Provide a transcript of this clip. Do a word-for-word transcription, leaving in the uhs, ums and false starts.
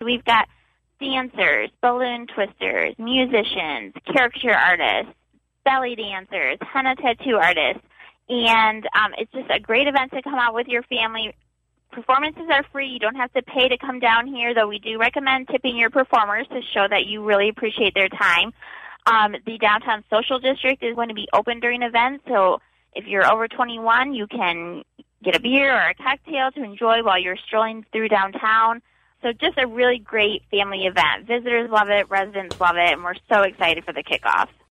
We've got dancers, balloon twisters, musicians, caricature artists, belly dancers, henna tattoo artists, and um, it's just a great event to come out with your family. Performances are free. You don't have to pay to come down here, though we do recommend tipping your performers to show that you really appreciate their time. Um, the downtown social district is going to be open during events, so if you're over twenty-one, you can get a beer or a cocktail to enjoy while you're strolling through downtown. So just a really great family event. Visitors love it, residents love it, and we're so excited for the kickoff.